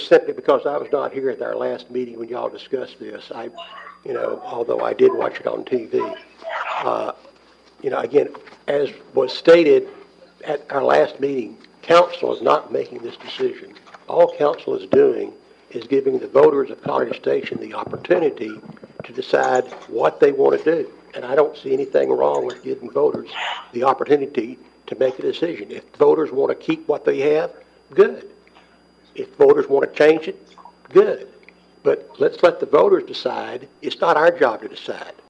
simply because I was not here at our last meeting when y'all discussed this. Although I did watch it on TV. Again, as was stated at our last meeting, council is not making this decision. All council is doing is giving the voters of College Station the opportunity to decide what they want to do. And I don't see anything wrong with giving voters the opportunity to make a decision. If voters want to keep what they have, good. If voters want to change it, good. But let's let the voters decide. It's not our job to decide.